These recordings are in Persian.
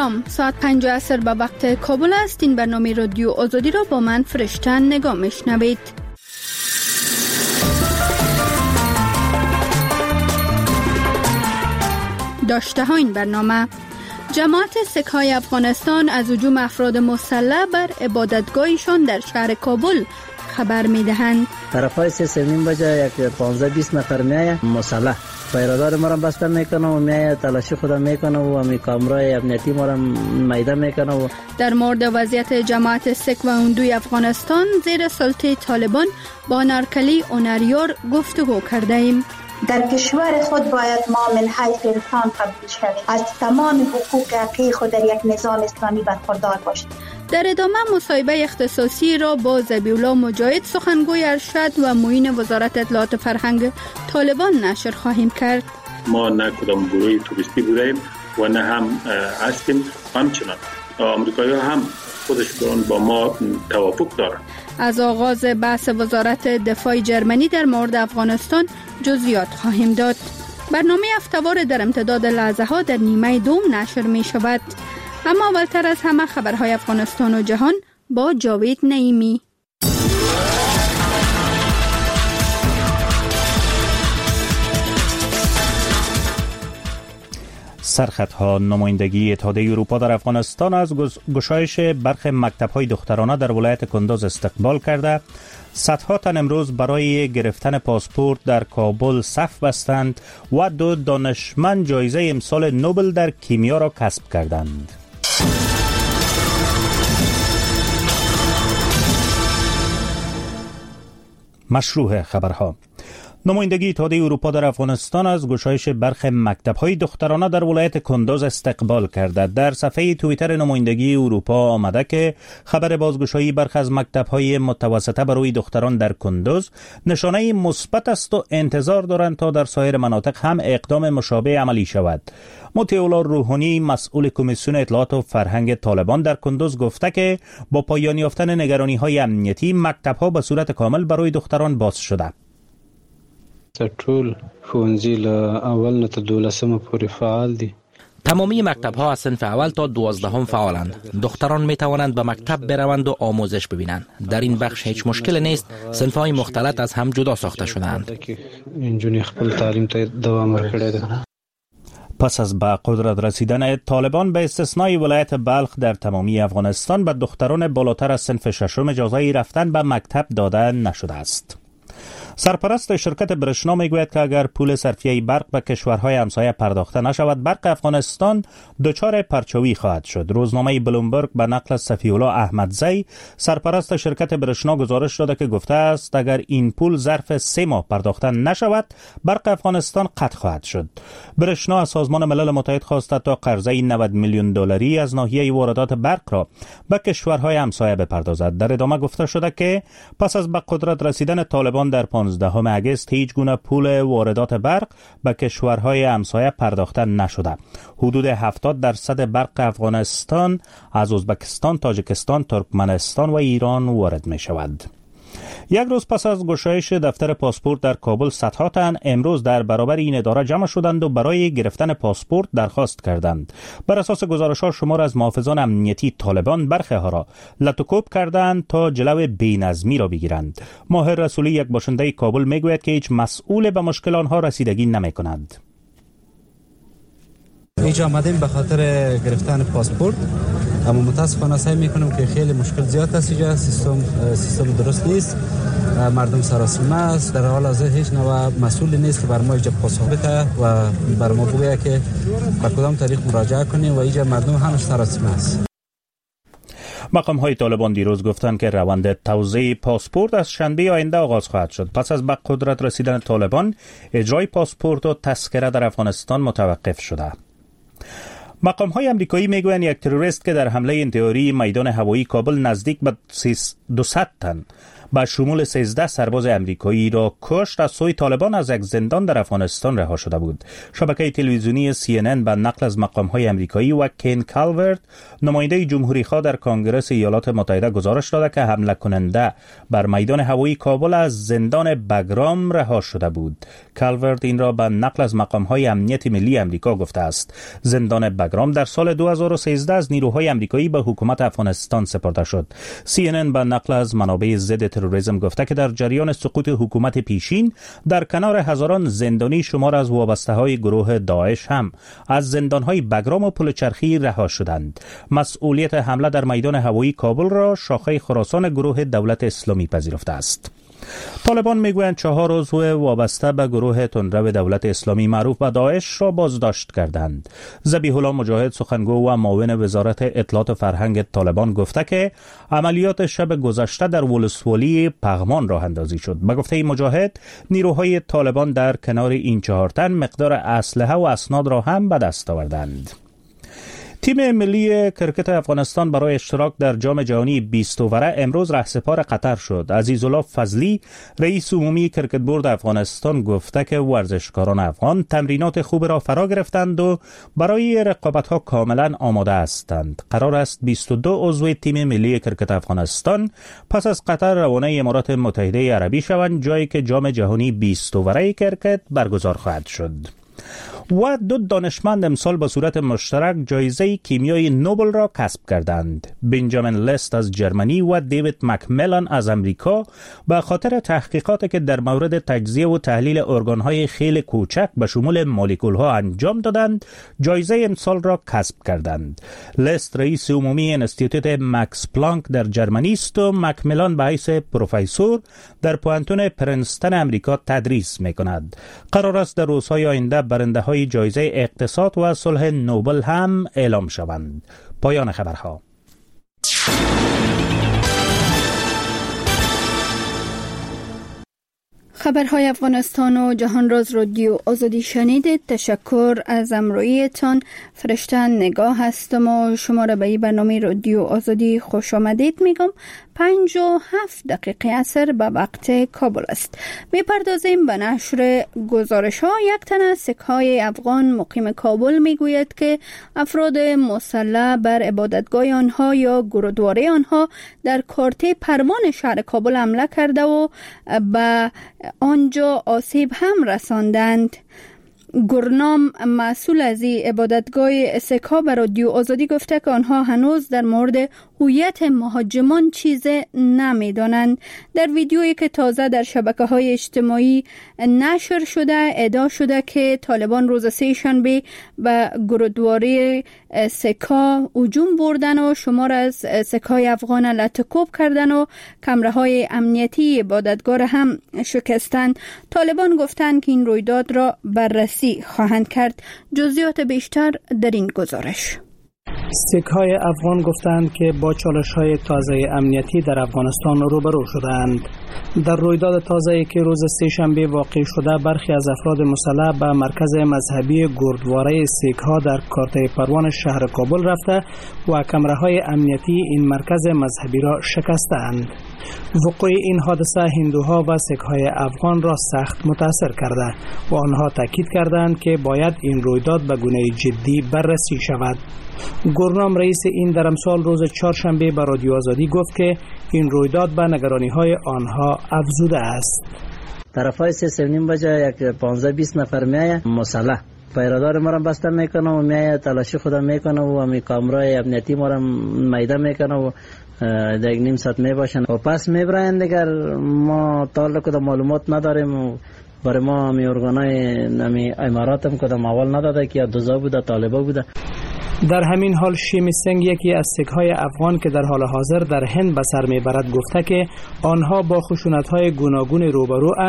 سلام، ساعت 5 عصر به وقت کابل است. این برنامه رادیو آزادی را با من فرشته نگاه میشنوید. داشته ها این برنامه: جماعت سک‌های افغانستان از هجوم افراد مسلح بر عبادتگاهشان در شهر کابل خبر می‌دهند. طرفای 3:30 بجه یک 15-20 نفر میایه مسلح پیرادار ما را بسته میکنه و میایه تلاشی خودم میکنه و می کامرای امنیتی ما را میده میکنه. و در مورد وضعیت جماعت سک و هندوی افغانستان زیر سلطه طالبان با نارکلی اونریار گفتگو کرده ایم. در کشور خود باید ما من حیث انسان قبول شویم، از تمام حقوق حقیقی خود در یک نظام اسلامی برخوردار باشیم. در ادامه مصاحبه اختصاصی را با ذبیح‌الله مجاهد، سخنگوی ارشد و معین وزارت اطلاعات فرهنگ طالبان نشر خواهیم کرد. ما نه کدام گروه توریستی بودیم و نه هم هستیم. همچنان آمریکایی‌ها هم خودشون با ما توافق دارند. از آغاز بحث وزارت دفاع جرمنی در مورد افغانستان جزئیات خواهیم داد. برنامه هفته‌وار در امتداد لحظه ها در نیمه دوم نشر می شود. اما اولتر از همه خبرهای افغانستان و جهان با جاوید نعیمی. سرخطها: نمایندگی اتحادیه اروپا در افغانستان از گشایش برخی مکتب‌های دخترانه در ولایت کندوز استقبال کرده. صدها تن امروز برای گرفتن پاسپورت در کابل صف بستند و 2 دانشمند جایزه امسال نوبل در کیمیا را کسب کردند. مشروع خبرها: نمایندگی اتحادیه اروپا در افغانستان از گشایش برخی مکتب‌های دخترانه در ولایت کندوز استقبال کرده. در صفحه توییتر نمایندگی اروپا آمده که خبر بازگشایی برخی از مکتب‌های متوسطه برای دختران در کندوز نشانه مثبت است و انتظار دارند تا در سایر مناطق هم اقدام مشابه عملی شود. مطیع روحانی، مسئول کمیسیون اطلاعات و فرهنگ طالبان در کندوز، گفته که با پایان یافتن نگرانی‌های امنیتی مکتب‌ها به صورت کامل برای دختران باز شده. ټول ښوونځي له اول نه تر 12 پورې فعال دي. تمامی مکتب‌ها از صنف اول تا 12 فعالند. دختران می توانند به مکتب بروند و آموزش ببینند. در این بخش هیچ مشکل نیست. صنف‌های مختلط از هم جدا ساخته شده‌اند. انجونی خپل تعلیم ته دوام ورکړی دی. پس از به قدرت رسیدن طالبان به استثنای ولایت بلخ در تمامی افغانستان به دختران بالاتر از صنف ششم اجازه رفتن به مکتب داده نشده است. سرپرست شرکت برشنا میگوید که اگر پول صرفیه برق به کشورهای همسایه پرداخته نشود، برق افغانستان دچار پرچاوی خواهد شد. روزنامه بلومبرگ به نقل از صفی‌الله احمدزی، سرپرست شرکت برشنا، گزارش داده که گفته است اگر این پول ظرف 3 ماه پرداخته نشود، برق افغانستان قطع خواهد شد. برشنا از سازمان ملل متحد خواسته تا قرضه 90 میلیون دلاری از ناحیه واردات برق را به کشورهای همسایه بپردازد. در ادامه گفته شده که پس از به قدرت رسیدن طالبان در 15 اگست هیچ گونه پول واردات برق به کشورهای همسایه پرداخته نشده. حدود 70% برق افغانستان از ازبکستان، تاجیکستان، ترکمنستان و ایران وارد می شود. یک روز پس از گشایش دفتر پاسپورت در کابل، صدها تن امروز در برابر این اداره جمع شدند و برای گرفتن پاسپورت درخواست کردند. بر اساس گزارش‌ها شمار از محافظان امنیتی طالبان برخی ها را لطوکوب کردند تا جلو بی‌نظمی را بگیرند. ماهر رسولی، یک باشنده کابل، میگوید که هیچ مسئول به مشکل آنها رسیدگی نمی‌کند. اینجا آمدیم به خاطر گرفتن پاسپورت، اما متاسفانه سعی میکنم که خیلی مشکل زیاد است. اینجا سیستم درست نیست، مردم سراسیمه است. در حال حاضر هیچ نوع مسئولی نیست که بر ما اینجا پاسخ بده و بر ما بگه که به کدام تاریخ مراجعه کنیم و اینجا مردم همش سراسیمه است. مقام‌های طالبان دیروز گفتند که روند توزیع پاسپورت از شنبه آینده آغاز خواهد شد. پس از به قدرت رسیدن طالبان، اجرای پاسپورت و تذکره در افغانستان متوقف شده. مقام‌های آمریکایی میگویند یک تروریست که در حمله انتحاری میدان هوایی کابل نزدیک به 200 تن به شمول 13 سرباز امریکایی را کشت از سوی طالبان از یک زندان در افغانستان رها شده بود. شبکه تلویزیونی CNN به نقل از مقام‌های امریکایی و کین کالورت، نماینده جمهوری‌خواه در کنگره ایالات متحده، گزارش داده که حمله کننده بر میدان هوایی کابل از زندان بگرام رها شده بود. کالورت این را به نقل از مقام‌های امنیت ملی امریکا گفته است. زندان بگرام در سال 2013 از نیروهای امریکایی به حکومت افغانستان سپرده شد. CNN به نقل از منابع ضد تروریسم گفته که در جریان سقوط حکومت پیشین در کنار هزاران زندانی شمار از وابسته‌های گروه داعش هم از زندان‌های بگرام و پلچرخی رها شدند. مسئولیت حمله در میدان هوایی کابل را شاخه خراسان گروه دولت اسلامی پذیرفته است. طالبان میگویند 4 عضو وابسته به گروه تندرو دولت اسلامی معروف به داعش را بازداشت کردند. ذبیح الله مجاهد، سخنگو و معاون وزارت اطلاعات و فرهنگ طالبان، گفته که عملیات شب گذشته در ولسوالی پغمان راه اندازی شد. به گفته مجاهد، نیروهای طالبان در کنار این 4 تن مقدار اسلحه و اسناد را هم به دست آوردند. تیم ملی کرکت افغانستان برای اشتراک در جام جهانی 20 اوره امروز رهسپار قطر شد. عزیزالله فضلی، رئیس عمومی کرکت بورد افغانستان، گفته که ورزشکاران افغان تمرینات خوب را فرا گرفتند و برای رقابت‌ها کاملا آماده هستند. قرار است 22 عضو تیم ملی کرکت افغانستان پس از قطر روانه امارات متحده عربی شوند، جایی که جام جهانی 20 اوره کرکت برگزار خواهد شد. و 2 دانشمند امسال به صورت مشترک جایزه کیمیای نوبل را کسب کردند. بنجامین لست از جرمنی و دیوید مکملان از امریکا به خاطر تحقیقاتی که در مورد تجزیه و تحلیل ارگان‌های خیلی کوچک به شمول مولکول‌ها انجام دادند، جایزه امسال را کسب کردند. لست رئیس عمومی انستیتوت مکس پلانک در جرمنی است و مکملان به حیث پروفسور در پوهنتون پرنستون امریکا تدریس می‌کند. قرار است در روزهای آینده برنده‌های جایزه اقتصاد و صلح نوبل هم اعلام شوند. پایان خبرها. خبرهای افغانستان و جهان راز رادیو آزادی شنیدید. تشکر از همراهیتان. فرشته نگاه هستم و شما را به این برنامه رادیو آزادی خوش آمدید میگم. 57 دقیقه عصر به وقت کابل است. میپردازیم به نشر گزارش ها. یک تن از سک‌های افغان مقیم کابل میگوید که افراد مسلح بر عبادتگاه آنها یا گرودواره آنها در کارته پروان شهر کابل حمله کرده و به آنجا آسیب هم رساندند. گرنام مسئول از عبادتگاه سک‌ها به رادیو آزادی گفته که آنها هنوز در مورد هویت مهاجمان چیز نمیدانند. در ویدیویی که تازه در شبکه‌های اجتماعی نشر شده ادعا شده که طالبان روز سه‌شنبه به گرودواره سک‌ها هجوم بردن و شمار از سک‌های افغان لطکوب کردن و کمره‌های امنیتی عبادتگاه هم شکستند. طالبان گفتند که این رویداد را بررسی خواهند کرد. جزئیات بیشتر در این گزارش. سک‌های افغان گفتند که با چالش‌های تازه امنیتی در افغانستان روبرو شدند. در رویداد تازه‌ای که روز سه‌شنبه واقع شده، برخی از افراد مسلح به مرکز مذهبی گردواره سک‌ها در کارته پروان شهر کابل رفته و کمره‌های امنیتی این مرکز مذهبی را شکستند. وقوع این حادثه هندوها و سک‌های افغان را سخت متاثر کرده و آنها تاکید کردند که باید این رویداد به گونه جدی بررسی شود. گورنام رئیس این در امسال روز چهارشنبه به رادیو آزادی گفت که این رویداد به نگرانی‌های آنها افزوده است. طرفای 3:30 بجه یک 15-20 نفر میایه مسلح پیرادار ما را بسته میکنه و میایه تلاشی خودم میکنه و می کامرای امنیتی ما را میده میکنه و در یک نیم ساعت میباشن و پس میبرن. دیگر ما تا کدام معلومات نداریم و برای ما می ارگانای نمی امارات هم کدام اول نداده که دوزا بوده طالبا بوده. در همین حال شیمی سنگ، یکی از سک‌های افغان که در حال حاضر در هند به سر میبرد، گفته که آنها با خشونت‌های گوناگون روبرو اند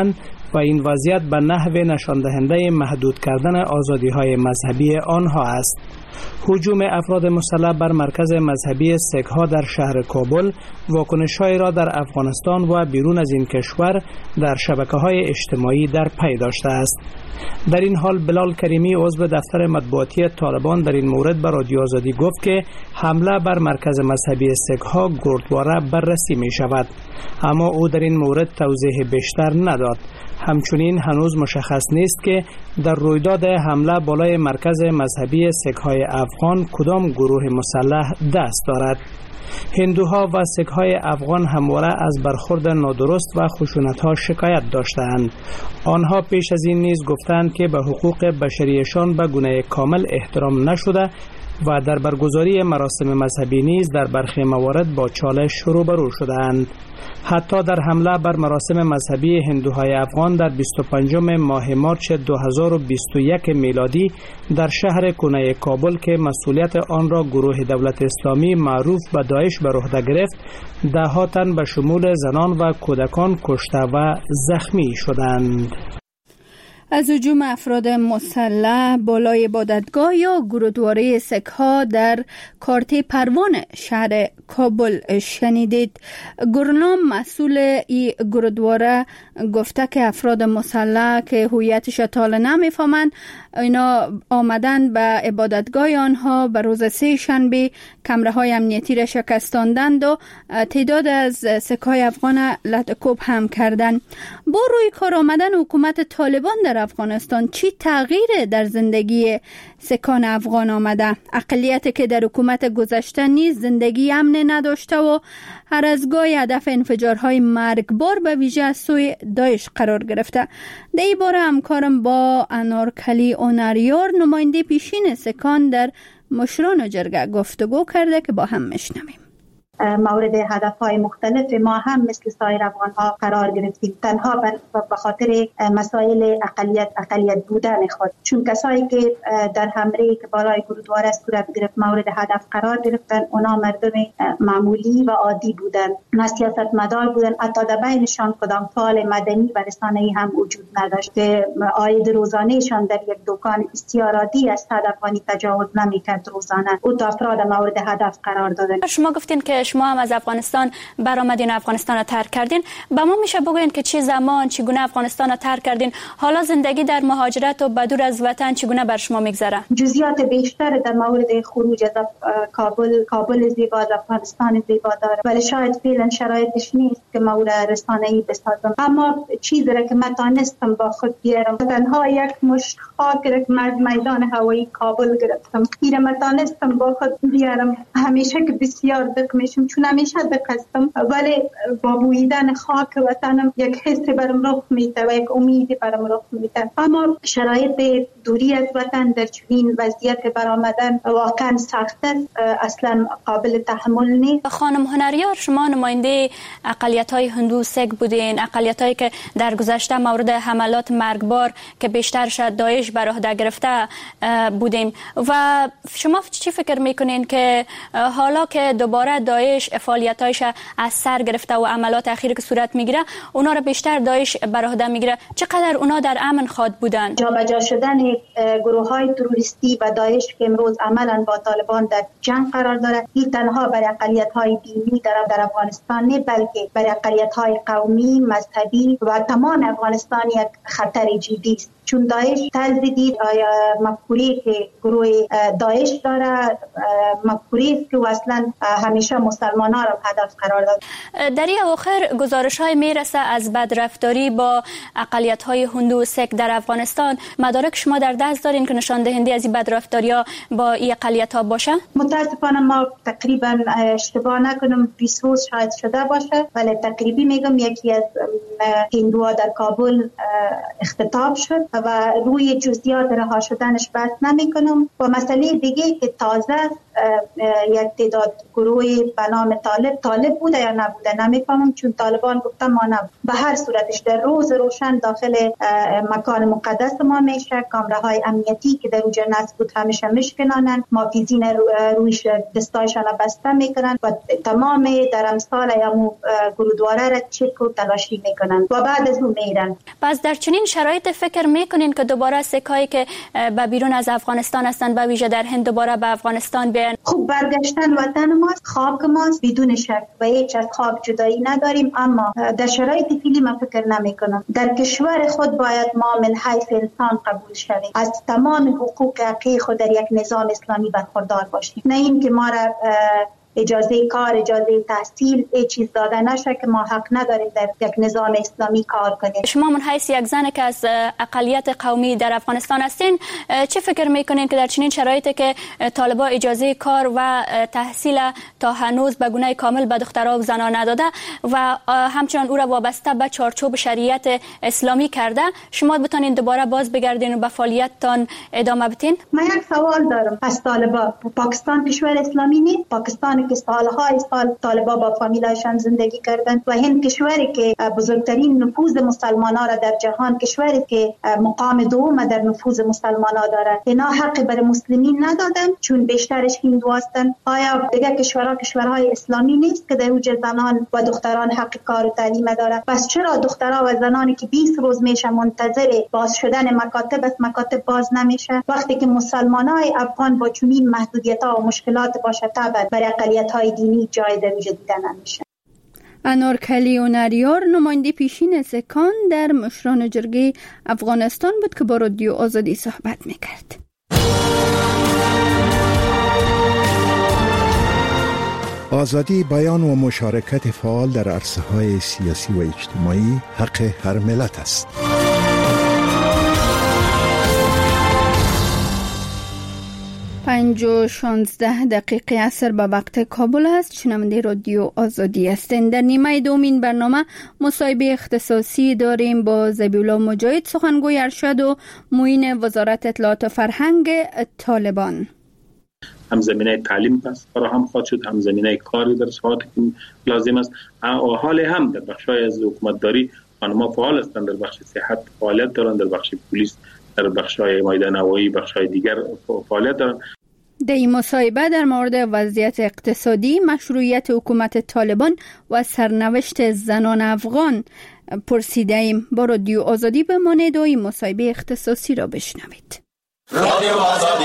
و این وضعیت به نحو نشان دهنده محدود کردن آزادی‌های مذهبی آنها است. هجوم افراد مسلح بر مرکز مذهبی سیک‌ها در شهر کابل واکنش‌هایی را در افغانستان و بیرون از این کشور در شبکه‌های اجتماعی در پی داشته است. در این حال بلال کریمی عضو دفتر مطبوعاتی طالبان در این مورد به رادیو آزادی گفت که حمله بر مرکز مذهبی سیک‌ها گردواره بررسی می شود، اما او در این مورد توضیح بیشتر نداد. همچنین هنوز مشخص نیست که در رویداد حمله بالای مرکز مذهبی سیک‌های افغان کدام گروه مسلح دست دارد. هندوها و سیک‌های افغان همواره از برخورد نادرست و خشونت‌ها شکایت داشتند. آنها پیش از این نیز گفتند که به حقوق بشریشان به گونه کامل احترام نشده و در برگزاری مراسم مذهبی نیز در برخی موارد با چالش روبرو شدند. حتی در حمله بر مراسم مذهبی هندوهای افغان در 25 ماه مارچ 2021 میلادی در شهر کنه کابل که مسئولیت آن را گروه دولت اسلامی معروف به داعش بر عهده گرفت، ده‌ها تن به شمول زنان و کودکان کشته و زخمی شدند. از هجوم افراد مسلح بالای عبادتگاه یا گرودواره سیک‌ها در کارته پروان شهر کابل شنیدید. گورنام مسئول این گرودواره گفته که افراد مسلح که هویتش تا نمیفهمند اینا آمدن به عبادتگاه آنها به روز سه شنبه کمره‌های امنیتی را شکستاندند و تعداد از سیک‌های افغان لطکوب هم کردند. با روی کار آمدن حکومت طالبان در افغانستان چی تغییر در زندگی سکان افغان آمده؟ اقلیتی که در حکومت گذشته نیز زندگی امن نداشته و هر از گاهی هدف انفجارهای مرگبار به ویژه از سوی داعش قرار گرفته. در این باره همکارم با انارکلی اونریار نماینده پیشین سکان در مشران جرگه گفتگو کرده که با هم میشنویم. مورد هدفهای مختلف ما هم مثل سایر افغان‌ها قرار گرفتیم، تنها به خاطر مسائل اقلیت بودن خود، چون کسایی که در حمله که بالای گرودواره صورت گرفت مورد هدف قرار گرفتن اونا مردم معمولی و عادی بودن، نه سیاستمدار بودن، حتی در بینشان کدام فعال مدنی و رسانه‌ای هم وجود نداشت. عاید روزانهشان در یک دکان بسیار عادی از 100 افغانی تجاوز نمی‌کرد روزانه. او افراد مورد هدف قرار دادن. شما گفتین که شما هم از افغانستان برآمدین، افغانستان را ترک کردین. با ما میشه بگوین که چه زمان چگونه افغانستان را ترک کردین؟ حالا زندگی در مهاجرت و بدور از وطن چگونه بر شما میگذره؟ جزئیات بیشتر در مورد خروج از کابل زیبا، از افغانستان زیبا داره، ولی شاید فعلا شرایطش نیست که مورد رسانه‌ای بسازم. اما چیزی را که من تانستم با خود بیارم، تنها یک مشت خاک را که از میدان هوایی کابل گرفتم، این را من تانستم با خود بیارم. همیشه که بسیار دق میشم، چون همیشه دقستم، ولی با بویدن خاک وطنم یک حس برم رخ میده و یک امیدی برم رخ میده. اما شرایط دوری از وطن در چنین وضعیت برآمدن واقعا سخت است، اصلا قابل تحمل نیست. خانم هنریار، شما نماینده اقلیت‌های هندو سیک بودین، اقلیت‌هایی که در گذشته مورد حملات مرگبار که بیشترش داعش بر عهده گرفته بودیم و شما چی فکر میکنین که حالا که دوباره داعش فعالیتایش از سر گرفته و عملات اخیری که صورت میگیره اونا رو بیشتر داعش بر عهده میگیره، چقدر اونا در امن خواد بودن؟ جابجا شدن گروه‌های تروریستی و داعش که امروز عملاً با طالبان در جنگ قرار دارد، این تنها برای اقلیت‌های دینی در افغانستان نه، بلکه برای اقلیت‌های قومی، مذهبی و تمام افغانستان یک خطر جدی است. چون داعش تزدید مفکوری که گروه داعش داره، مفکوری است که اصلا همیشه مسلمانان را هدف قرار داد. در این اواخر گزارش‌های میرسه از بدرفتاری با اقلیت‌های هندو و سیک در افغانستان. مدارک شما در دست دارین که نشان دهنده از این بدرفتاری‌ها با این اقلیت‌ها باشه؟ متاسفانه ما تقریبا اشتباه نکنم 20 روز شاید شده باشه، ولی تقریبی میگم یکی از هندوها در کابل اختطاف شد و روی جزئیات رها شدنش بحث نمی کنم. و مسئله دیگه که تازه یک تعداد گروهی به نام طالب بوده یا نبوده نمیفهمم، چون طالبان گفتن ما نبود. به هر صورتش در روز روشن داخل مکان مقدس ما میشه، کامراهای امنیتی که در اونجا نصب بود همیشه میشکنانن، محافظین رویش دستایشان بسته میکنن و تمام در امثال یا گرودواره را چک و تلاشی میکنن و بعد از اون میرن. پس در چنین شرایط فکر میکنین که دوباره سکایی که به بیرون از افغانستان هستند به ویژه در هند دوباره به افغانستان بیان؟ خب برگشتن وطن ماست، خاک ماست، بدون شک و هیچ از خاک جدایی نداریم، اما در شرایط فعلی من فکر نمیکنم. در کشور خود باید ما من حیث انسان قبول شویم، از تمام حقوق حقیقی خود در یک نظام اسلامی برخوردار باشیم، نه این که ما را اجازه کار، اجازه تحصیل ای چیز داده نشه که ما حق نداریم در یک نظام اسلامی کار کنیم. شما من حیث یک زن که از اقلیت قومی در افغانستان هستین، چه فکر میکنین که در چنین شرایطی که طالبا اجازه کار و تحصیل تا هنوز به گونه کامل به دخترها و زنان نداده و همچنان او را وابسته به چارچوب شریعت اسلامی کرده، شما بتونین دوباره باز بگردین و به فعالیتتان ادامه بدین؟ من یک سوال دارم. پس طالبا پاکستان کشور اسلامی نیست؟ پاکستان که سالهای سال طالبا با فامیلایشان زندگی کردند و هند کشوری که بزرگترین نفوذ مسلمانان را در جهان، کشوری که مقام دوم در نفوذ مسلمانان داره، اینا حق بر مسلمین ندادن چون بیشترش هندو هستند. آیا دیگه کشورهای اسلامی نیست که در اوج زنان و دختران حق کار و تعلیم داره؟ پس چرا دخترها و زنانی که 20 روز میشه منتظر باز شدن مکاتب است، مکاتب باز نمیشه، وقتی که مسلمانای افغان با چنین محدودیت‌ها و مشکلات باشه طبعا برای اقلیت‌های دینی جای در وجود دیدن نمیشه. انارکلی اونریار نماینده پیشین سکان در مشران جرگه افغانستان بود که با رادیو آزادی صحبت میکرد. آزادی بیان و مشارکت فعال در عرصه‌های سیاسی و اجتماعی حق هر ملت است. 5:16 عصر به وقت کابل است. شنونده رادیو آزادی هستند. در نیمه دومین برنامه مصاحبه اختصاصی داریم با ذبیح‌الله مجاهد، سخنگوی ارشد و معین وزارت اطلاعات و فرهنگ طالبان. هم زمینه تعلیم پس فراهم خواهد شد، هم زمینه کاری در ساعاتی که لازم است. حال هم در بخشای از حکومتداری خانم‌ها فعال هستند، در بخش صحت فعالیت دارند، در بخش پلیس، در بخشای مایدان هوایی، بخشای دیگر فعالیت دارند. در این مصاحبه در مورد وضعیت اقتصادی، مشروعیت حکومت طالبان و سرنوشت زنان افغان پرسیده ایم. با رادیو آزادی بمانید و این مصاحبه اختصاصی را بشنوید. رادیو آزادی.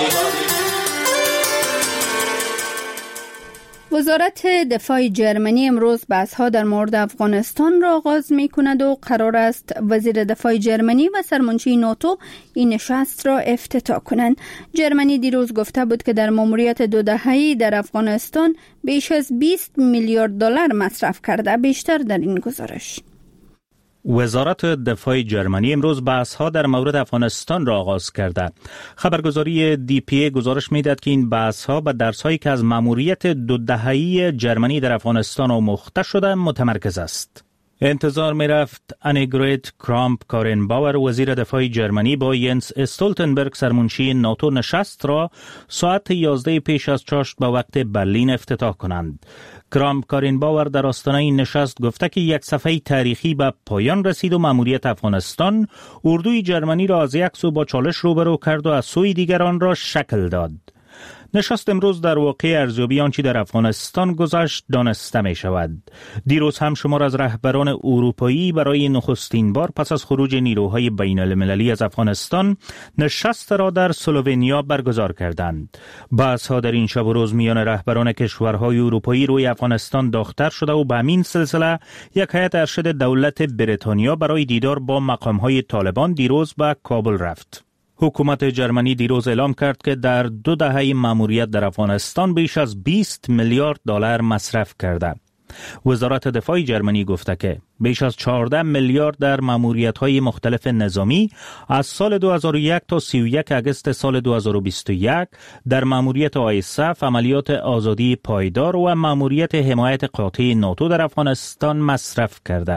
وزارت دفاع جرمنی امروز بحث‌ها در مورد افغانستان را آغاز می‌کند و قرار است وزیر دفاع جرمنی و سرمنشی ناتو این نشست را افتتاح کنند. جرمنی دیروز گفته بود که در ماموریت 2 دهه‌ای در افغانستان بیش از 20 میلیارد دلار مصرف کرده. بیشتر در این گزارش. وزارت دفاع جرمنی امروز بحث‌ها در مورد افغانستان را آغاز کرده. خبرگزاری DPA گزارش می‌دهد که این بحث‌ها به درس‌هایی که از مأموریت 2 دهه‌ای جرمنی در افغانستان آموخته شده متمرکز است. انتظار می‌رفت انیگریت کرامپ کارنباور وزیر دفاع جرمنی با ینس استولتنبرگ سرمنشی ناتو نشست را ساعت 11 پیش از چاشت به وقت برلین افتتاح کنند. کرامپ کارنباور در آستانه این نشست گفته که یک صفحه تاریخی به پایان رسید و مأموریت افغانستان اردوی جرمنی را از یک سو با چالش روبرو کرد و از سوی دیگران را شکل داد. نشست امروز در واقع ارزیابی آنچه در افغانستان گذشت دانسته می شود. دیروز هم شمار از رهبران اروپایی برای نخستین بار پس از خروج نیروهای بین المللی از افغانستان نشست را در سلوونیا برگزار کردند. بحث‌ها در این شب و روز میان رهبران کشورهای اروپایی روی افغانستان داغ‌تر شده و به همین سلسله یک هیئت ارشد دولت بریتانیا برای دیدار با مقام‌های طالبان دیروز به کابل رفت. حکومت جرمنی دیروز اعلام کرد که در 2 دهه مأموریت در افغانستان بیش از 20 میلیارد دلار مصرف کرده. وزارت دفاع جرمنی گفته که بیش از 14 میلیارد در مأموریت‌های مختلف نظامی از سال 2001 تا 31 آگوست سال 2021 در مأموریت ISAF، عملیات آزادی پایدار و مأموریت حمایت قاطع ناتو در افغانستان مصرف کرده.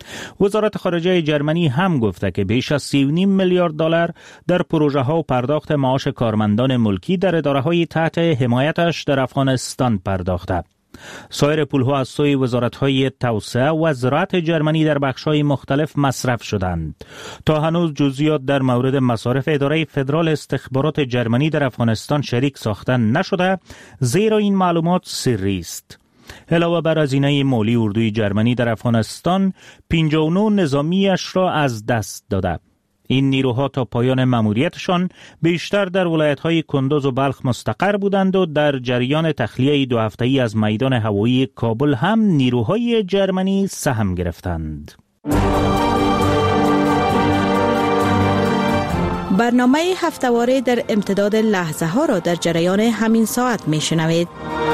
وزارت خارجه جرمنی هم گفته که بیش از 3.5 میلیارد دلار در پروژه ها و پرداخت معاش کارمندان ملکی در اداره های تحت حمایتش در افغانستان پرداخته. سایر پولها از سوی وزارت‌های توسعه و زراعت جرمنی در بخش‌های مختلف مصرف شدند. تا هنوز جزئیات در مورد مصارف اداره فدرال استخبارات جرمنی در افغانستان شریک ساخته نشده، زیرا این معلومات سری است. علاوه بر هزینه مالی اردوی جرمنی در افغانستان 59 نظامیش را از دست داده. این نیروها تا پایان مأموریتشان بیشتر در ولایت‌های کندوز و بلخ مستقر بودند و در جریان تخلیه 2 هفته‌ای از میدان هوایی کابل هم نیروهای جرمنی سهم گرفتند. برنامه هفته‌واره در امتداد لحظه ها را در جریان همین ساعت میشنوید.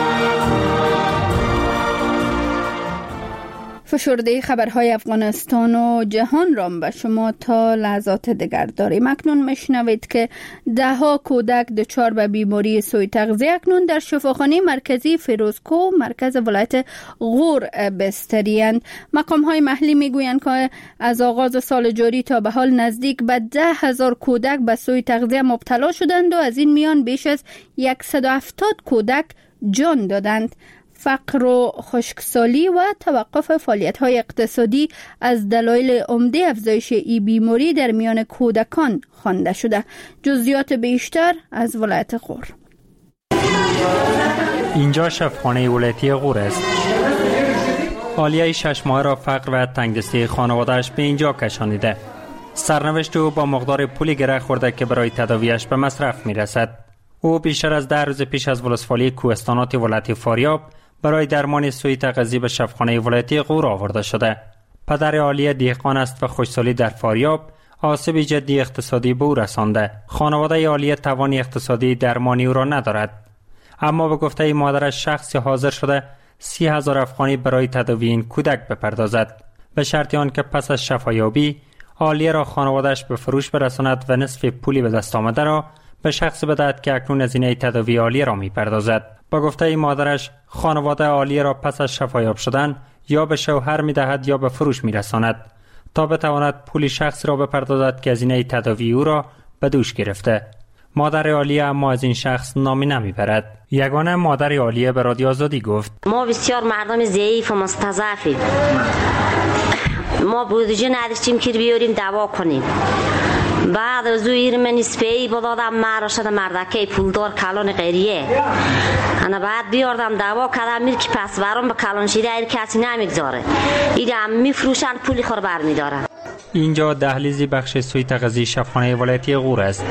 فشرده خبرهای افغانستان و جهان را به شما تا لحظات دیگر داریم. اکنون میشنوید که 10 کودک دچار به بیماری سوء تغذیه اکنون در شفاخانه مرکزی فیروزکوه مرکز ولایت غور بستری‌اند. مقام‌های محلی میگویند که از آغاز سال جاری تا به حال نزدیک به 10,000 کودک به سوء تغذیه مبتلا شدند و از این میان بیش از 170 کودک جان دادند. فقر و خشکسالی و توقف فعالیت‌های اقتصادی از دلایل عمده افزایش این بیماری در میان کودکان خوانده شده. جزئیات بیشتر از ولایت غور. اینجا شفاخانه ولایتی غور است. آلیه 6 ماه را فقر و تنگدستی خانواده‌اش به اینجا کشانیده. سرنوشت او با مقدار پولی گره خورده که برای تداویش به مصرف می‌رسد. او بیشتر از 10 روز پیش از ولسوالی کوهستانات ولایت فاریاب برای درمان سوء تغذیه به شفاخانه ولایتی غور آورده شده. پدر آلیه دهقان است و خشکسالی در فاریاب آسیب جدی اقتصادی به او رسانده. خانواده آلیه توان اقتصادی درمانی او را ندارد، اما به گفته مادرش شخصی حاضر شده 30,000 افغانی برای تداوی این کودک بپردازد، به شرط آنکه پس از شفایابی آلیه را خانواده‌اش به فروش برساند و نصف پولی به دست آمده را به شخص بدهد که اکنون هزینه تداوی آلیه را می‌پردازد. با گفته مادرش خانواده آلیه را پس از شفایاب شدن یا به شوهر می‌دهد یا به فروش می‌رساند تا بتواند پول شخص را بپردازد که هزینه تداوی او را به دوش گرفته. مادر آلیه اما از این شخص نامی نمیبرد. یگانه مادر آلیه به رادیو آزادی گفت: ما بسیار مردم ضعیف و مستضعفیم. ما بودجه نداشتیم که بیاریم دوا کنیم. بعد از او من نسبه‌ای بدادم مرا شد مردکه پولدار کلان غیریه. انا بعد بیاردم دوا کردم میر که پس برام به کلان شیده ایر کسی نمیگذاره. ایده هم میفروشن پولی خور بر میدارن. اینجا دهلیزی بخش سوی تغذیه شفاخانه ولایتی غور است.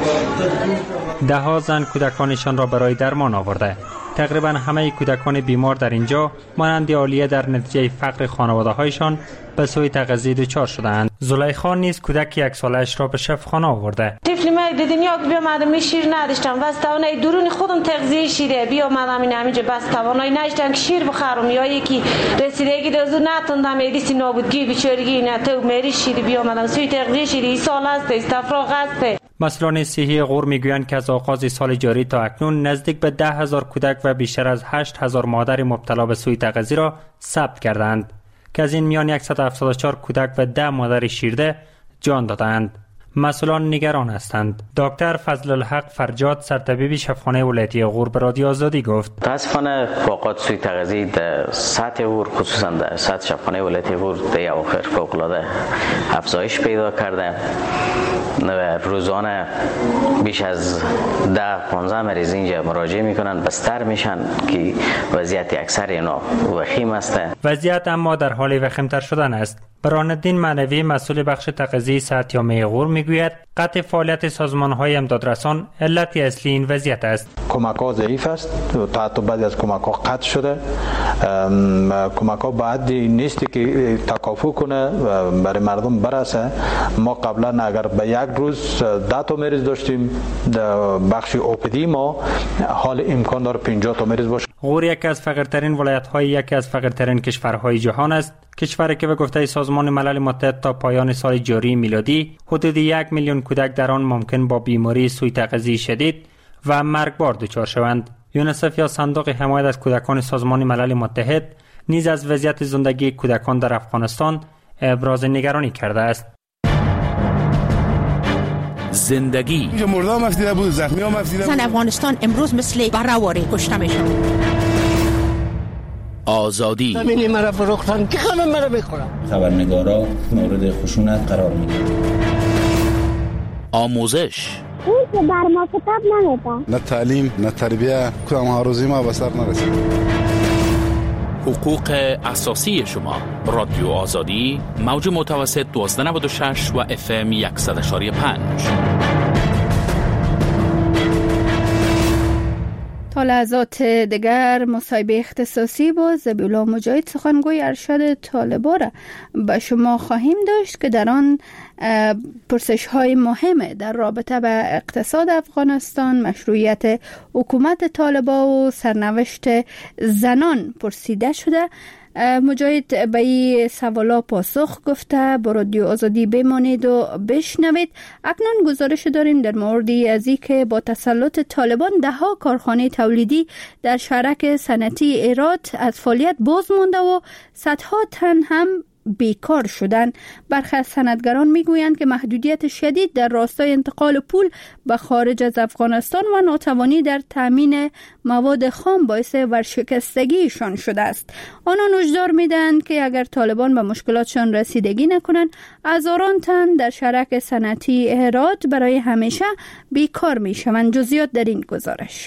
10 زن کودکانشان را برای درمان آورده. تقریبا همه کودکان بیمار در اینجا مانند آلیه در نتیجه فقر خانواده‌هایشان به سوی تغذیه دچار شدند. زلیخا نیز کودک 1 سالش را به شفاخانه آورده. طفلی من دنیا که بیامدم می شیر نداشتم، بس توانای درون خودم تغذیه شیره بیامدم این همینجا، بس توانای نداشتم که شیر بخرم یا یکی رسیدگی دزو نتوندم ایدیسی نابودگی بیچارگی نه تو میری شیر بیامدم سوی تغذیه شیر. این سال است استفراغ است. مسئولان صحی غور میگویند که از آغاز سال جاری تا اکنون نزدیک به 10,000 کودک و بیشتر از 8,000 مادر مبتلا به سوء تغذیه را ثبت کردند که از این میان 174 کودک و 10 مادر شیرده جان دادند. مسئولان نگران هستند. دکتر فضل الحق فرجاد سرطبیب شفاخانه ولایتی غور به رادیو آزادی گفت: متاسفانه واقعات سوء تغذیه در سطح غور خصوصا در سطح شفاخانه ولایتی غور در اواخر فوق العاده افزایش پیدا کرده و روزانه بیش از 10-15 مریض اینجا مراجعه میکنن، بستر میشن که وضعیت اکثر اینا وخیم است. وضعیت اما در حال وخیمتر شدن است. برهان‌الدین معنوی مسئول بخش تغذیه صحت‌یابی غور میگوید قطع فعالیت سازمان‌های امدادرسان علت اصلی این وضعیت است. کمک‌ها ضعیف است، حتی بعضی از کمک‌ها قطع شده. کمک‌ها بعد نیست که تکافو کنه برای مردم برسه. ما قبلا اگر به یک روز 10 تا مریض داشتیم، در بخش اوپیدی ما حال امکان داره 50 تا مریض باشه. غور یکی از فقیرترین ولایت‌های یکی از فقیرترین کشورهای جهان است. کشوری که به گفته سازمان ملل متحد تا پایان سال جاری میلادی حدود 1 میلیون کودک در آن ممکن با بیماری سوء تغذیه شدید و مرگبار دچار شوند. یونیسف یا صندوق حمایت از کودکان سازمان ملل متحد نیز از وضعیت زندگی کودکان در افغانستان ابراز نگرانی کرده است. زندگی مردم مفیده بود، زخمی ها مفیده بود. افغانستان امروز مثل برآوری کشته میشه. آزادی زمینی مرا فروختن که خانم مرا میخورم. خبرنگارا مورد خشونت قرار میگیرن. آموزش اون که بر ما کتاب نمیده. نه تعلیم نه تربیه کدام هاروزی ما به سر نرسید. حقوق اساسی شما. رادیو آزادی موج متوسط 1296 و FM 100.5. تا لحظات دیگر مصاحبه اختصاصی با ذبیحالله مجاهد سخنگوی ارشد طالبان را به شما خواهیم داشت که در آن پرسش های مهم در رابطه با اقتصاد افغانستان، مشروعیت حکومت طالبان و سرنوشت زنان پرسیده شده. مجاهد به این سوالا پاسخ گفته. با رادیو آزادی بمانید و بشنوید. اکنون گزارش داریم در مورد از اینکه با تسلط طالبان دهها کارخانه تولیدی در شهرک صنعتی هرات از فعالیت باز مانده و صدها تن هم بیکار شدن. برخی از صنعتگران میگویند که محدودیت شدید در راستای انتقال پول به خارج از افغانستان و ناتوانی در تامین مواد خام باعث ورشکستگیشان شده است. آنان هشدار میدهند که اگر طالبان به مشکلاتشان رسیدگی نکنند، هزاران تن در شهرک صنعتی هرات برای همیشه بیکار میشوند. جزئیات در این گزارش.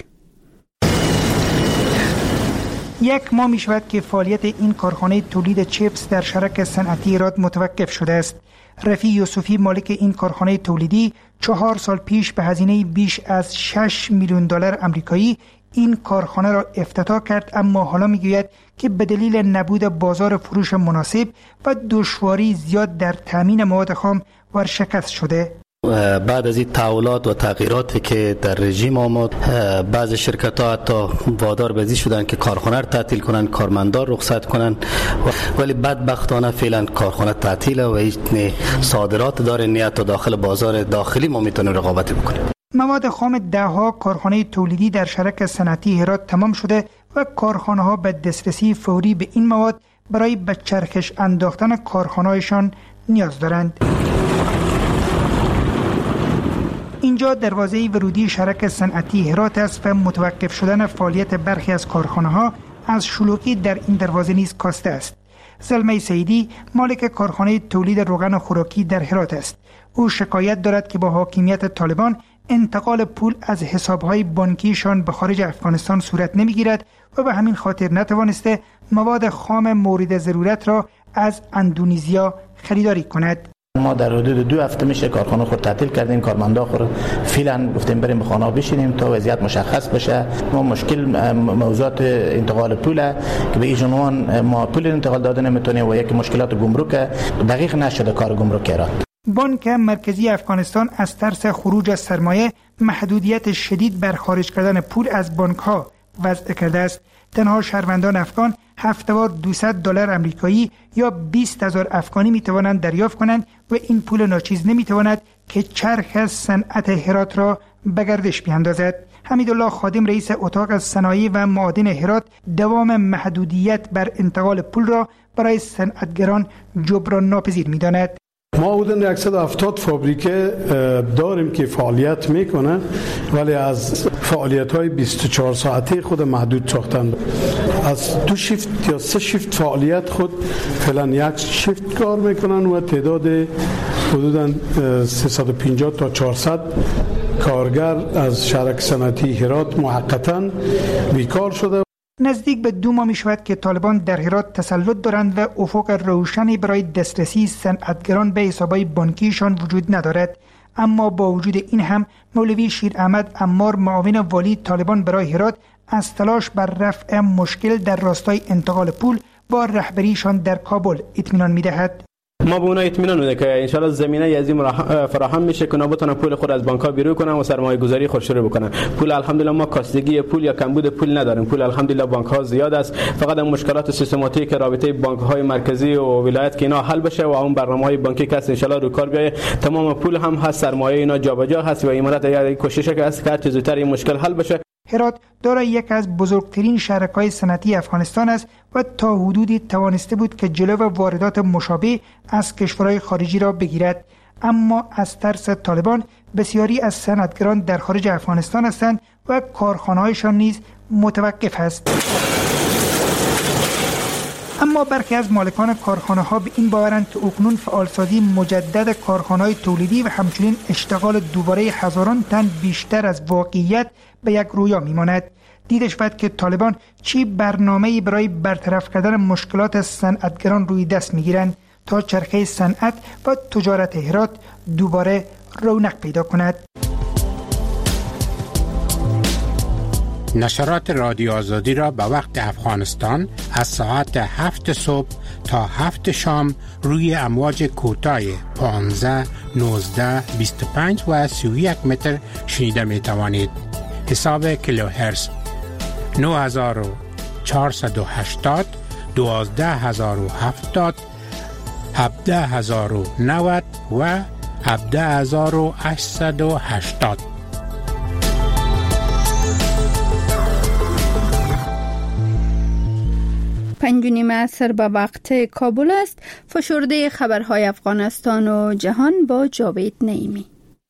یک ماه می شود که فعالیت این کارخانه تولید چیپس در شهرک صنعتی هرات متوقف شده است. رفیع یوسفی مالک این کارخانه تولیدی 4 سال پیش به هزینه بیش از 6 میلیون دلار آمریکایی این کارخانه را افتتاح کرد، اما حالا میگوید که به دلیل نبود بازار فروش مناسب و دشواری زیاد در تامین مواد خام ورشکست شده. بعد از این تحولات و تغییراتی که در رژیم آمد، بعض شرکت‌ها حتی وادار به این شدن که کارخانه را تعطیل کنن، کارمندان رخصت کنن، ولی بدبختانه فعلا کارخانه تعطیله و هیچ صادرات داره، نه تا داخل بازار داخلی ما میتونیم رقابت بکنیم. مواد خام دهها کارخانه تولیدی در شهرک صنعتی هرات تمام شده و کارخانه‌ها به دسترسی فوری به این مواد برای به چرخش انداختن کارخانه‌هایشان نیاز دارند. اینجا دروازه ورودی شهرک صنعتی هرات است و متوقف شدن فعالیت برخی از کارخانه‌ها از شلوغی در این دروازه نیز کاسته است. زلمه سیدی مالک کارخانه تولید روغن خوراکی در هرات است. او شکایت دارد که با حاکمیت طالبان انتقال پول از حساب‌های بانکیشان به خارج افغانستان صورت نمی‌گیرد و به همین خاطر نتوانسته مواد خام مورد ضرورت را از اندونزیا خریداری کند. ما در حدود 2 هفته میشه کارخانه خود تعطیل کردیم، کارمندا خود فعلا گفتیم بریم به خانه بشینیم تا وضعیت مشخص بشه. ما مشکل موضوعات انتقال پوله که به این عنوان ما پول انتقال داده نمیتونیم و یک مشکلات گمرک دقیق نشده کار گمرک را. بانک مرکزی افغانستان از ترس خروج از سرمایه محدودیت شدید بر خارج کردن پول از بانک‌ها وضع کرده است. تنها شهروندان افغان هفته‌وار $200 آمریکایی یا 20,000 افغانی میتوانند دریافت کنند و این پول ناچیز نمیتواند که چرخ صنعت هرات را به گردش بیاندازد. حمیدالله خادم رئیس اتاق صنایع و معادن هرات دوام محدودیت بر انتقال پول را برای صنعتگران جبران ناپذیر می‌داند. ما حدود 170 فابریکه داریم که فعالیت میکنه، ولی از فعالیت‌های 24 ساعته خود محدود ساختن. از 2 شیفت یا 3 شیفت فعالیت خود فعلا 1 شیفت کار میکنن و تعداد حدوداً 350 تا 400 کارگر از شهرک صنعتی هرات موقتاً بیکار شده. نزدیک به 2 ماه می شود که طالبان در هرات تسلط دارند و افق روشنی برای دسترسی صنعتگران به حسابهای بانکیشان وجود ندارد. اما با وجود این هم مولوی شیر احمد عمار معاون والی طالبان برای هرات از تلاش بر رفع مشکل در راستای انتقال پول با رهبریشان در کابل اطمینان می دهد. ما به اونها اطمینان میده که ان شاءالله زمینه از این فراهم میشه که اونا بتونن پول خود از بانک‌ها بیرون کنن و سرمایه گذاری خود شروع بکنن. پول الحمدلله ما کاستگی پول یا کمبود پول نداریم. پول الحمدلله بانک‌ها زیاد است. فقط اون مشکلات سیستماتیک رابطه بانک‌های مرکزی و ولایت که اینا حل بشه و اون برنامه‌های بانکی که ان شاءالله رو کار بیاید. تمام پول هم هست، سرمایه اینا جابجا هست و امارات یعنی کوشش که هست که هر چه زودتر این مشکل حل بشه. هرات دارای یک از بزرگترین شهرک‌های صنعتی افغانستان است و تا حدودی توانسته بود که جلو واردات مشابه از کشورهای خارجی را بگیرد. اما از ترس طالبان بسیاری از صنعتگران در خارج افغانستان هستند و کارخانه‌هایشان نیز متوقف است. اما برخی از مالکان کارخانه‌ها به این باورند که اکنون فعالسازی مجدد کارخانه‌های تولیدی و همچنین اشتغال دوباره هزاران تن بیشتر از واقعیت به یک رویا می‌ماند. دیده شود که طالبان چی برنامه‌ای برای برطرف کردن مشکلات صنعتگران روی دست می‌گیرند تا چرخه صنعت و تجارت هرات دوباره رونق پیدا کند. نشرات رادیو آزادی را به وقت افغانستان از ساعت 7 صبح تا 7 شام روی امواج کوتاه 15, 19, 25 و 31 متر شنیده می توانید. حساب کیلوهرتز 9480, 12070, 17090 و 17880. 5:30 عصر به وقت کابل است. فشرده خبرهای افغانستان و جهان با جاوید نعیمی.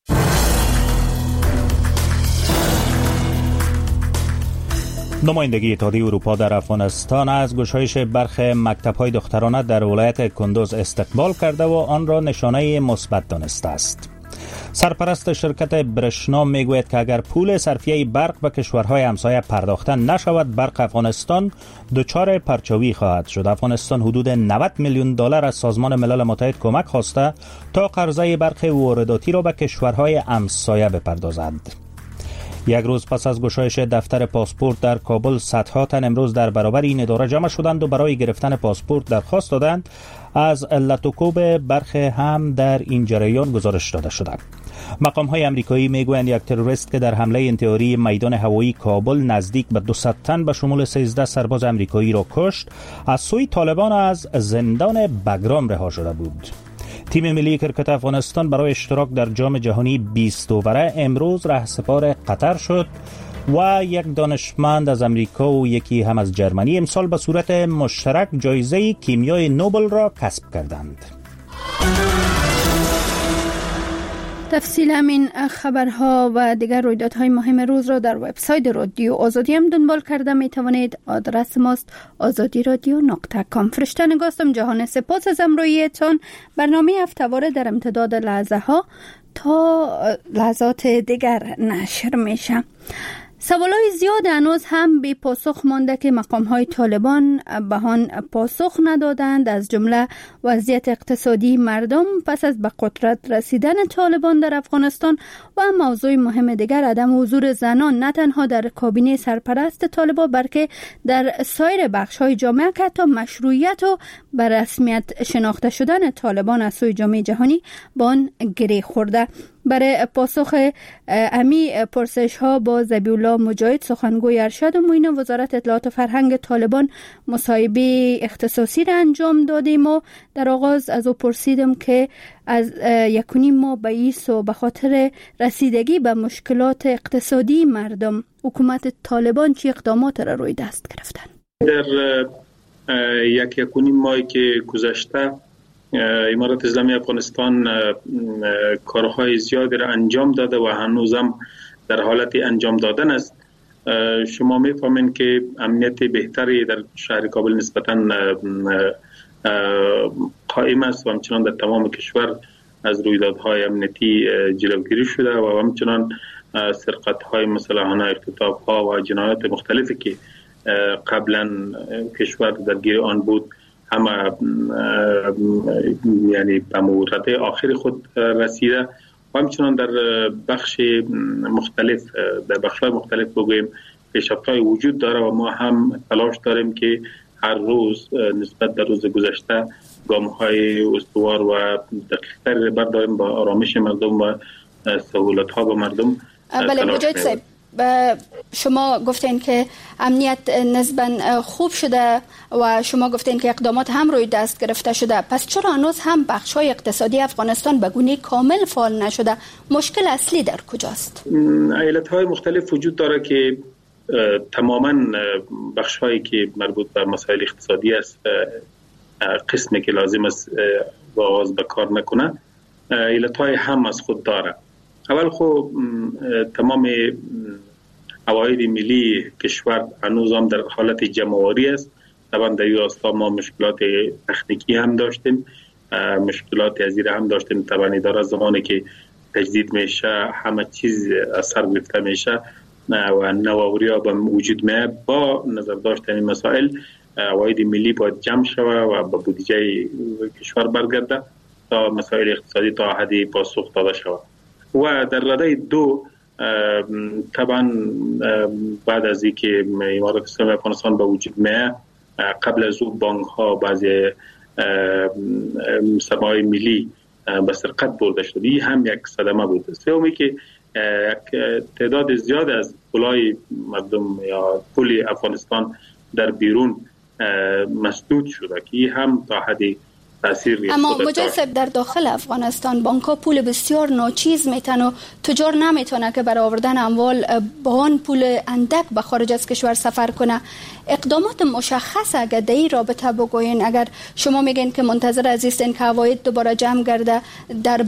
نمایندگی اتحادیه اروپا در افغانستان از گشایش برخی مکتب‌های دخترانه در ولایت کندوز استقبال کرده و آن را نشانه مثبت دانسته است. سرپرست شرکت برشنا میگوید که اگر پول صرفیه برق به کشورهای همسایه پرداخته نشود، برق افغانستان دچار پرچاوی خواهد شد. افغانستان حدود 90 میلیون دلار از سازمان ملل متحد کمک خواسته تا قرضه برق وارداتی را به کشورهای همسایه بپردازد. یک روز پس از گشایش دفتر پاسپورت در کابل، صدها تن امروز در برابر این اداره جمع شدند و برای گرفتن پاسپورت درخواست دادند. از علت و کوب برخی هم در این جریان گزارش داده شده. مقام‌های امریکایی میگویند یک تروریست که در حمله انتحاری میدان هوایی کابل نزدیک به 200 تن به شمول 13 سرباز امریکایی را کشت، از سوی طالبان از زندان بگرام رها شده بود. تیم ملی کرکت افغانستان برای اشتراک در جام جهانی 20 اووره امروز رهسپار قطر شد و یک دانشمند از امریکا و یکی هم از جرمنی امسال به صورت مشترک جایزه کیمیای نوبل را کسب کردند. تفصیل همین خبرها و دیگر رویدادهای مهم روز را در وبسایت رادیو آزادی هم دنبال کرده می توانید. آدرس ماست azadiradio.com. فرشته نگاستم جهان، سپاس از همراهیتان. برنامه هفته‌واره در امتداد لحظه ها تا لحظات دیگر نشر میشه. سوالای زیاد هنوز هم بی پاسخ مانده که مقام‌های طالبان به آن پاسخ ندادند، از جمله وضعیت اقتصادی مردم پس از به قدرت رسیدن طالبان در افغانستان و موضوع مهم دیگر عدم حضور زنان نه تنها در کابینه سرپرست طالبان بلکه در سایر بخش‌های جامعه که حتی مشروعیت و به رسمیت شناخته شدن طالبان از سوی جامعه جهانی با آن گره خورده. برای پاسخ امی پرسش ها با ذبیح الله مجاهد، سخنگوی ارشد عمومی وزارت اطلاعات و فرهنگ طالبان، مصاحبه اختصاصی را انجام دادیم و در آغاز از او پرسیدم که از 1.5 ماه به ایس و به خاطر رسیدگی به مشکلات اقتصادی مردم حکومت طالبان چه اقدامات را روی دست گرفتن. در 1.5 ماهی که گذشته امارات اسلامی افغانستان کارهای زیادی را انجام داده و هنوزم در حالت انجام دادن است. شما می‌فهمین که امنیت بهتری در شهر کابل نسبتاً قائم است و همچنان در تمام کشور از رویدادهای امنیتی جلوگیری شده و همچنان سرقت‌های مسلحانه، اغتصاب‌ها و جنایات مختلفی که قبلا کشور درگیر آن بود همه یعنی به مورد آخر خود رسیده و همچنان در بخش مختلف در بخش‌های مختلف بگوییم پیشرفت‌های وجود داره و ما هم تلاش داریم که هر روز نسبت در روز گذشته گام‌های استوار و دقیق‌تر برداریم با آرامش مردم و سهولت‌ها به مردم. بله مجاهد صاحب، شما گفتین که امنیت نسباً خوب شده و شما گفتین که اقدامات هم روی دست گرفته شده، پس چرا هنوز هم بخش‌های اقتصادی افغانستان به گونه کامل فعال نشده؟ مشکل اصلی در کجاست؟ علت‌های مختلف وجود داره که تماما بخش هایی که مربوط به مسائل اقتصادی است قسمی که لازم است آغاز به کار نکنه علتهای هم از خود داره. اول خب تمام عواید ملی کشور هنوز هم در حالت جمع‌آوری است. طبعا در این راستا ما مشکلات تکنیکی هم داشتیم، مشکلات ازیره هم داشتیم. طبعا اداره زمانی که تجدید میشه همه چیز از سر گرفته میشه و نوآوری ها به وجود میاد. با نظر داشتن این مسائل عواید ملی باید جمع شود و به بودجه کشور برگرده تا مسائل اقتصادی تا حدی پاسخ داده شود. و در رده دو طبعا بعد از اینکه امارات اسلامی افغانستان به وجود میاد، قبل از او بانک ها بعضی سرمایه ملی به سرقت برده شد. این هم یک صدمه بود. سومی که یک تعداد زیاد از پولای مردم یا پول افغانستان در بیرون مسدود شده که این هم تا حدی تاثیر ریخته. اما مجسد در داخل افغانستان بانک‌ها پول بسیار ناچیز میتن و تجار نمیتونه که برای آوردن اموال با آن پول اندک به خارج از کشور سفر کنه. اقدامات مشخص اگر در این رابطه بگوین، اگر شما میگین که منتظر عزیزین که عواید دوباره جمع گرده در